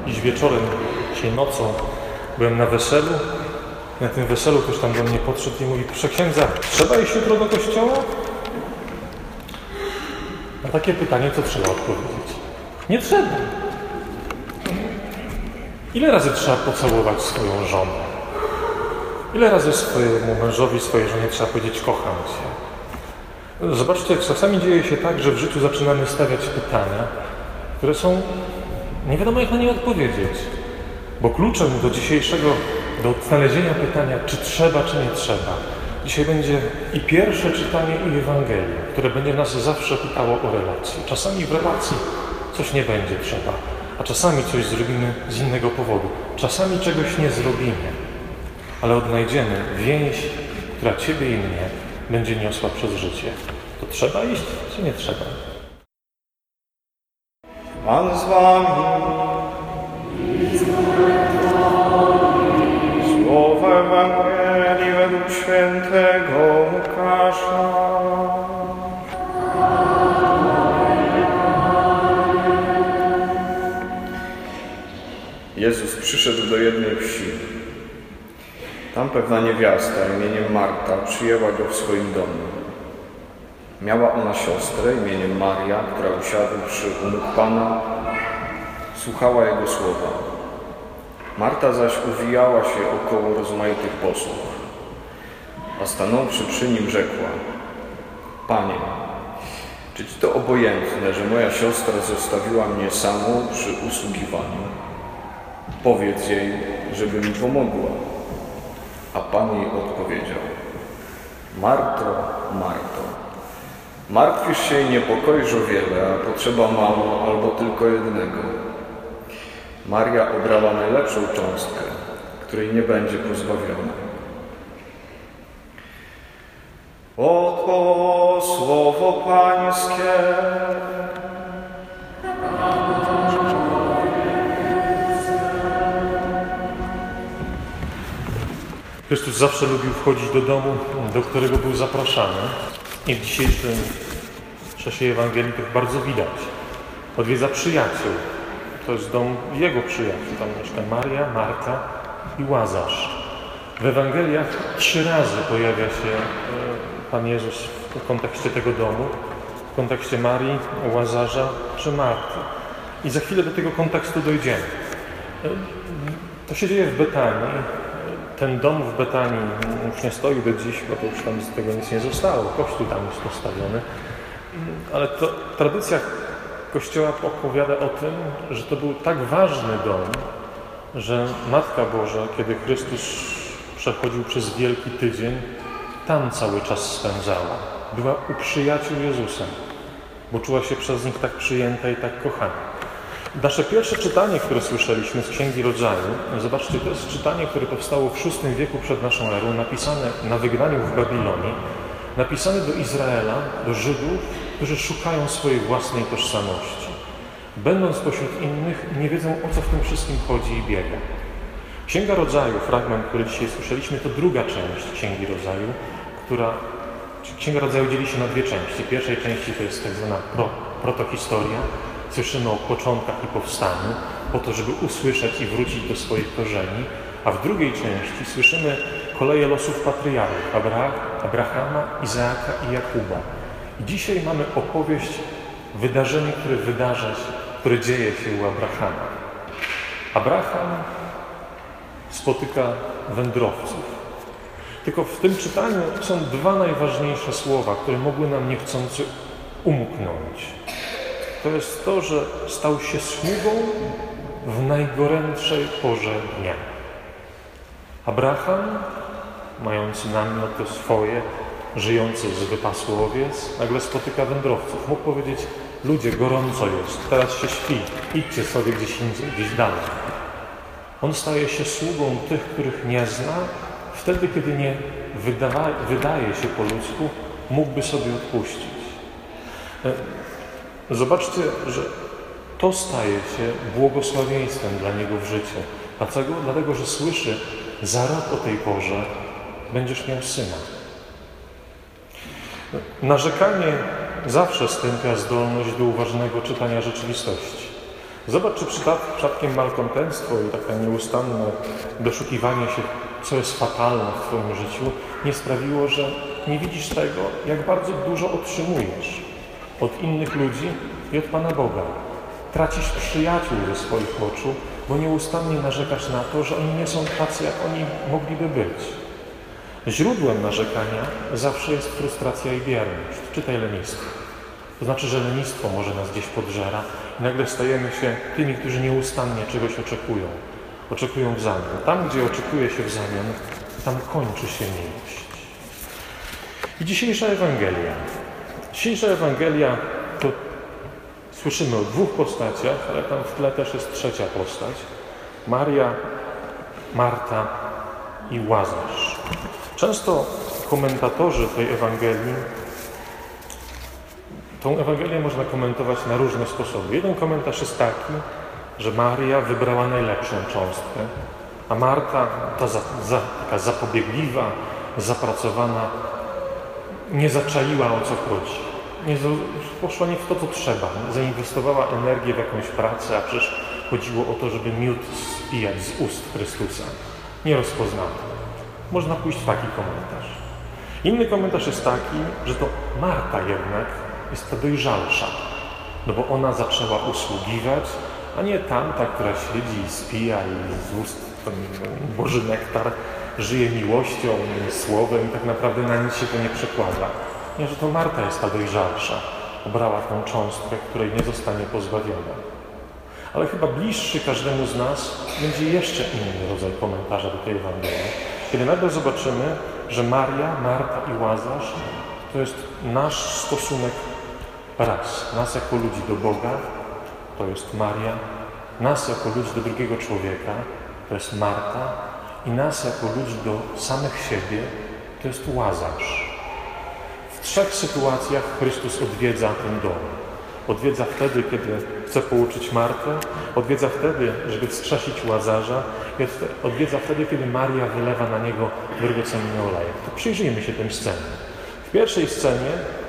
Dziś wieczorem, dzisiaj nocą byłem na weselu. Na tym weselu ktoś tam do mnie podszedł i mówi: proszę księdza, trzeba iść jutro do kościoła? Na takie pytanie co trzeba odpowiedzieć? Nie trzeba. Ile razy trzeba pocałować swoją żonę? Ile razy swojemu mężowi, swojej żonie trzeba powiedzieć: kocham cię? Zobaczcie, czasami dzieje się tak, że w życiu zaczynamy stawiać pytania, które są... nie wiadomo, jak na nie odpowiedzieć. Bo kluczem do znalezienia pytania, czy trzeba, czy nie trzeba, dzisiaj będzie i pierwsze czytanie, i Ewangelia, które będzie nas zawsze pytało o relacje. Czasami w relacji coś nie będzie trzeba, a czasami coś zrobimy z innego powodu. Czasami czegoś nie zrobimy, ale odnajdziemy więź, która ciebie i mnie będzie niosła przez życie. To trzeba iść, czy nie trzeba? Pan z wami. Słowo Ewangelii według świętego Łukasza. Jezus przyszedł do jednej wsi. Tam pewna niewiasta imieniem Marta przyjęła go w swoim domu. Miała ona siostrę imieniem Maria, która usiadłszy u nóg Pana, słuchała Jego słowa. Marta zaś uwijała się około rozmaitych posług, a stanąwszy przy nim rzekła: Panie, czy Ci to obojętne, że moja siostra zostawiła mnie samą przy usługiwaniu? Powiedz jej, żeby mi pomogła. A Pan jej odpowiedział: Marto, Marto, martwisz się i niepokoisz o wiele, a potrzeba mało albo tylko jednego. Maria obrała najlepszą cząstkę, której nie będzie pozbawiona. Oto słowo Pańskie. Chrystus zawsze lubił wchodzić do domu, do którego był zapraszany. I w dzisiejszym czasie Ewangelii to bardzo widać. Odwiedza przyjaciół. To jest dom jego przyjaciół. Tam mieszka Maria, Marta i Łazarz. W Ewangeliach 3 razy pojawia się Pan Jezus w kontekście tego domu. W kontekście Marii, Łazarza czy Marty. I za chwilę do tego kontekstu dojdziemy. To się dzieje w Betanii. Ten dom w Betanii już nie stoi do dziś, bo to już tam z tego nic nie zostało. Kościół tam jest postawiony. Ale to tradycja Kościoła opowiada o tym, że to był tak ważny dom, że Matka Boża, kiedy Chrystus przechodził przez Wielki Tydzień, tam cały czas spędzała. Była u przyjaciół Jezusa, bo czuła się przez nich tak przyjęta i tak kochana. Nasze pierwsze czytanie, które słyszeliśmy z Księgi Rodzaju, zobaczcie, to jest czytanie, które powstało w VI wieku przed naszą erą, napisane na wygnaniu w Babilonii, napisane do Izraela, do Żydów, którzy szukają swojej własnej tożsamości. Będąc pośród innych, nie wiedzą, o co w tym wszystkim chodzi i biega. Księga Rodzaju, fragment, który dzisiaj słyszeliśmy, to druga część Księgi Rodzaju, Księga Rodzaju dzieli się na 2 części. W pierwszej części to jest tak zwana protohistoria. Słyszymy o początkach i powstaniu, po to, żeby usłyszeć i wrócić do swoich korzeni, a w drugiej części słyszymy koleje losów patriarchów Abrahama, Izaaka i Jakuba. I dzisiaj mamy opowieść wydarzenia, które dzieje się u Abrahama. Abraham spotyka wędrowców. Tylko w tym czytaniu są 2 najważniejsze słowa, które mogły nam niechcący umknąć. To jest to, że stał się sługą w najgorętszej porze dnia. Abraham, mający namioty swoje, żyjący z wypasu owiec, nagle spotyka wędrowców. Mógł powiedzieć: ludzie, gorąco jest, teraz się śpi, idźcie sobie gdzieś indziej, gdzieś dalej. On staje się sługą tych, których nie zna, wtedy, kiedy nie wydaje się po ludzku, mógłby sobie odpuścić. Zobaczcie, że to staje się błogosławieństwem dla niego w życiu. Dlaczego? Dlatego, że słyszy: za rok o tej porze będziesz miał syna. Narzekanie zawsze stępia zdolność do uważnego czytania rzeczywistości. Zobacz, czy przypadkiem malkontentstwo i takie nieustanne doszukiwanie się, co jest fatalne w Twoim życiu, nie sprawiło, że nie widzisz tego, jak bardzo dużo otrzymujesz od innych ludzi i od Pana Boga. Tracisz przyjaciół ze swoich oczu, bo nieustannie narzekasz na to, że oni nie są tacy, jak oni mogliby być. Źródłem narzekania zawsze jest frustracja i bierność. Czytaj lenistwo. To znaczy, że lenistwo może nas gdzieś podżera i nagle stajemy się tymi, którzy nieustannie czegoś oczekują. Oczekują w zamian. Tam, gdzie oczekuje się w zamian, tam kończy się miłość. I dzisiejsza Ewangelia. Dzisiejsza Ewangelia to słyszymy o dwóch postaciach, ale tam w tle też jest trzecia postać. Maria, Marta i Łazarz. Często komentatorzy tej Ewangelii, tą Ewangelię można komentować na różne sposoby. Jeden komentarz jest taki, że Maria wybrała najlepszą cząstkę, a Marta, taka zapobiegliwa, zapracowana, nie zaczaiła, o co chodzi. Poszła nie w to, co trzeba. Zainwestowała energię w jakąś pracę, a przecież chodziło o to, żeby miód spijać z ust Chrystusa. Nie rozpoznano. Można pójść w taki komentarz. Inny komentarz jest taki, że to Marta jednak jest ta dojrzalsza, no bo ona zaczęła usługiwać, a nie tamta, która siedzi i spija i z ust ten Boży nektar żyje miłością, słowem i tak naprawdę na nic się to nie przekłada. Nie, że to Marta jest ta dojrzalsza. Obrała tą cząstkę, której nie zostanie pozbawiona. Ale chyba bliższy każdemu z nas będzie jeszcze inny rodzaj komentarza do tej Ewangelii. Kiedy nagle zobaczymy, że Maria, Marta i Łazarz to jest nasz stosunek raz. Nas jako ludzi do Boga, to jest Maria. Nas jako ludzi do drugiego człowieka, to jest Marta. I nas jako ludzi do samych siebie, to jest Łazarz. W trzech sytuacjach Chrystus odwiedza ten dom. Odwiedza wtedy, kiedy chce pouczyć Martę, odwiedza wtedy, żeby wskrzesić Łazarza i odwiedza wtedy, kiedy Maria wylewa na niego drogocenny olejek. To przyjrzyjmy się tym scenom. W pierwszej scenie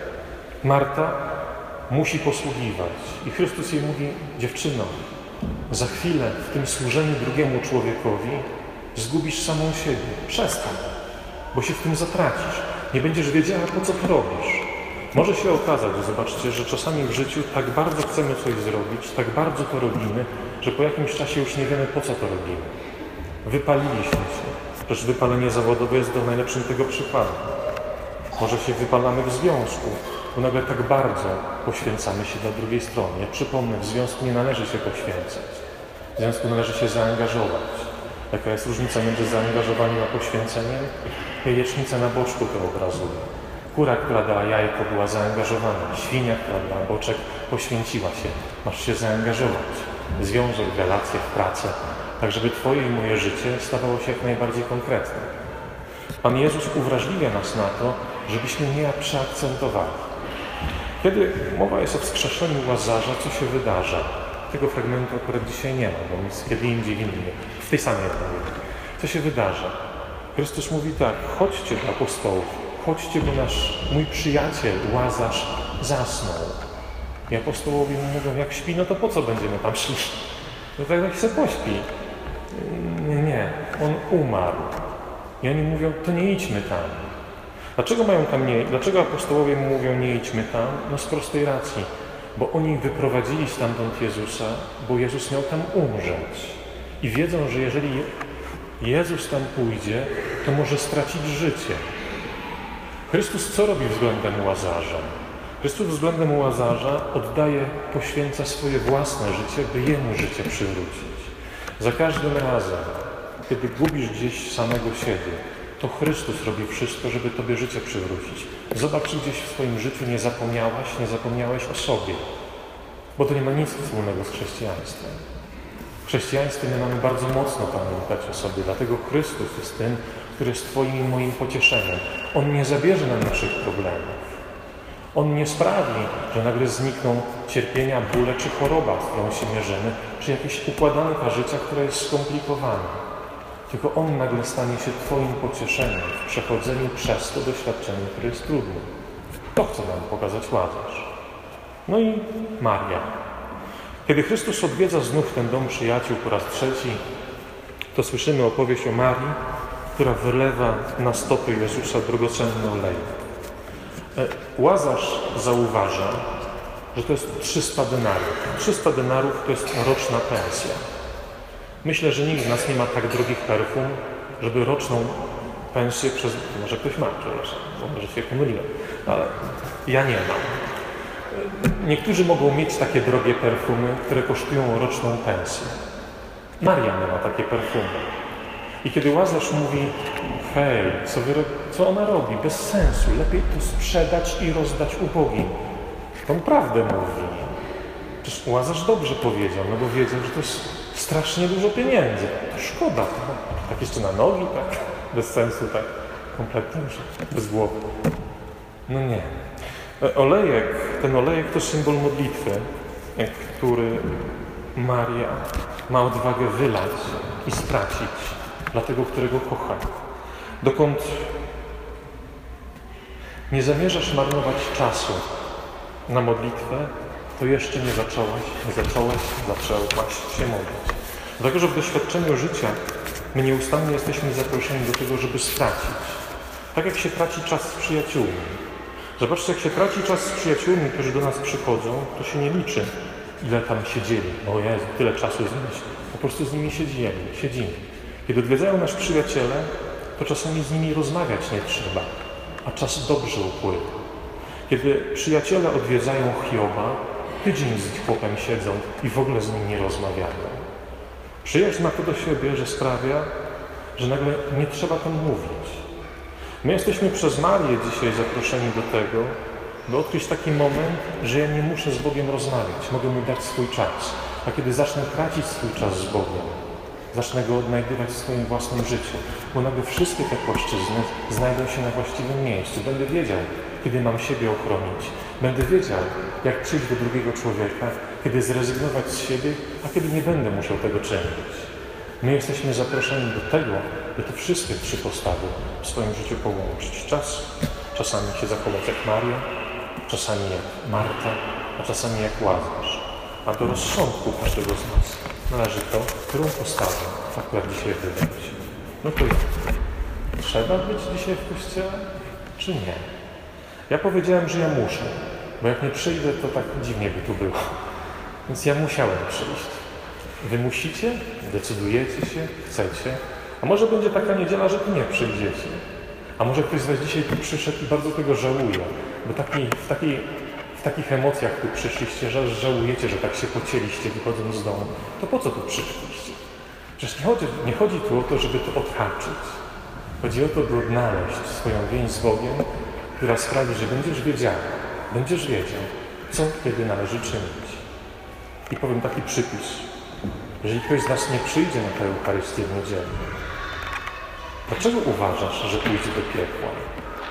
Marta musi posługiwać i Chrystus jej mówi: dziewczyno, za chwilę w tym służeniu drugiemu człowiekowi zgubisz samą siebie. Przestań, bo się w tym zatracisz. Nie będziesz wiedziała, po co to robisz. Może się okazać, zobaczcie, że czasami w życiu tak bardzo chcemy coś zrobić, tak bardzo to robimy, że po jakimś czasie już nie wiemy, po co to robimy. Wypaliliśmy się. Przecież wypalenie zawodowe jest najlepszym tego przykładem. Może się wypalamy w związku, bo nagle tak bardzo poświęcamy się dla drugiej strony. Ja przypomnę, w związku nie należy się poświęcać. W związku należy się zaangażować. Jaka jest różnica między zaangażowaniem a poświęceniem? Jajecznica na boczku to obrazuje. Kura, która dała jajko, była zaangażowana. Świnia, która dała boczek, poświęciła się. Masz się zaangażować. Związek, relacje, w pracę. Tak, żeby Twoje i moje życie stawało się jak najbardziej konkretne. Pan Jezus uwrażliwia nas na to, żebyśmy nie przeakcentowali. Kiedy mowa jest o wskrzeszeniu Łazarza, co się wydarza? Tego fragmentu akurat dzisiaj nie ma, bo jest kiedy indziej w tej samej Ewangelii. Co się wydarza? Chrystus mówi tak: chodźcie do apostołów, chodźcie, bo mój przyjaciel Łazarz zasnął. I apostołowie mu mówią: jak śpi, no to po co będziemy tam szli? No tak jak się pośpi. Nie, on umarł. I oni mówią: to nie idźmy tam. Dlaczego apostołowie mu mówią: nie idźmy tam? No z prostej racji. Bo oni wyprowadzili stamtąd Jezusa, bo Jezus miał tam umrzeć. I wiedzą, że jeżeli Jezus tam pójdzie, to może stracić życie. Chrystus co robi względem Łazarza? Chrystus względem Łazarza poświęca swoje własne życie, by jemu życie przywrócić. Za każdym razem, kiedy gubisz gdzieś samego siebie, to Chrystus robi wszystko, żeby Tobie życie przywrócić. Zobacz, czy gdzieś w swoim życiu nie zapomniałeś o sobie. Bo to nie ma nic wspólnego z chrześcijaństwem. W chrześcijaństwie my mamy bardzo mocno pamiętać o sobie, dlatego Chrystus jest tym, który jest Twoim i moim pocieszeniem. On nie zabierze nam naszych problemów. On nie sprawi, że nagle znikną cierpienia, bóle czy choroba, z którą się mierzymy, czy jakieś układanka życia, która jest skomplikowana. Tylko On nagle stanie się Twoim pocieszeniem w przechodzeniu przez to doświadczenie, które jest trudne. To chce nam pokazać Łazarz. No i Maria. Kiedy Chrystus odwiedza znów ten dom przyjaciół po raz trzeci, to słyszymy opowieść o Marii, która wylewa na stopy Jezusa drogocenny olej. Łazarz zauważa, że to jest 300 denarów. 300 denarów to jest roczna pensja. Myślę, że nikt z nas nie ma tak drogich perfum, żeby roczną pensję przez... Może ktoś ma, przepraszam, może się pomyliłem, ale ja nie mam. Niektórzy mogą mieć takie drogie perfumy, które kosztują roczną pensję. Maria ma takie perfumy. I kiedy Łazarz mówi, hej, co ona robi? Bez sensu, lepiej to sprzedać i rozdać ubogim. To on prawdę mówi. Przecież Łazarz dobrze powiedział, no bo wiedział, że to jest strasznie dużo pieniędzy. To szkoda. No. Tak jeszcze na nogi, tak? Bez sensu, tak? Kompletnie już bez głowy. No nie. Ten olejek to symbol modlitwy, który Maria ma odwagę wylać i stracić dla tego, którego kocha. Dokąd nie zamierzasz marnować czasu na modlitwę, to jeszcze nie zacząłeś, się modlić. Dlatego, że w doświadczeniu życia my nieustannie jesteśmy zaproszeni do tego, żeby stracić. Tak jak się traci czas z przyjaciółmi. Zobaczcie, jak się traci czas z przyjaciółmi, którzy do nas przychodzą, to się nie liczy, ile tam siedzieli. O Jezu, tyle czasu z nimi. Po prostu z nimi siedzimy. Kiedy odwiedzają nas przyjaciele, to czasami z nimi rozmawiać nie trzeba, a czas dobrze upływa. Kiedy przyjaciele odwiedzają Hioba, tydzień z chłopem siedzą i w ogóle z nim nie rozmawiają. Przyjaźń ma to do siebie, że sprawia, że nagle nie trzeba tam mówić. My jesteśmy przez Marię dzisiaj zaproszeni do tego, by odkryć taki moment, że ja nie muszę z Bogiem rozmawiać, mogę Mu dać swój czas. A kiedy zacznę tracić swój czas z Bogiem, zacznę Go odnajdywać w swoim własnym życiu, bo nagle wszystkie te płaszczyzny znajdą się na właściwym miejscu. Będę wiedział, kiedy mam siebie ochronić. Będę wiedział, jak przyjść do drugiego człowieka, kiedy zrezygnować z siebie, a kiedy nie będę musiał tego czynić. My jesteśmy zaproszeni do tego, by te wszystkie trzy postawy w swoim życiu połączyć. Czasami się zachować jak Maria, czasami jak Marta, a czasami jak Łazarz. A do rozsądku każdego z nas należy to, którą postawę akurat dzisiaj wybrać. No to jak? Trzeba być dzisiaj w kościele, czy nie? Ja powiedziałem, że ja muszę, bo jak nie przyjdę, to tak dziwnie by tu było. Więc ja musiałem przyjść. Wy musicie, decydujecie się, chcecie, a może będzie taka niedziela, że tu nie przyjdziecie. A może ktoś z was dzisiaj tu przyszedł i bardzo tego żałuje, bo w takich emocjach tu przyszliście, że żałujecie, że tak się pocieliście wychodząc z domu. To po co tu przyszliście? Przecież nie chodzi tu o to, żeby to odhaczyć. Chodzi o to, by odnaleźć swoją więź z Bogiem, która sprawi, że będziesz wiedział, co kiedy należy czynić. I powiem taki przypis. Jeżeli ktoś z nas nie przyjdzie na tę Eucharystię w niedzielę, dlaczego uważasz, że pójdzie do piekła?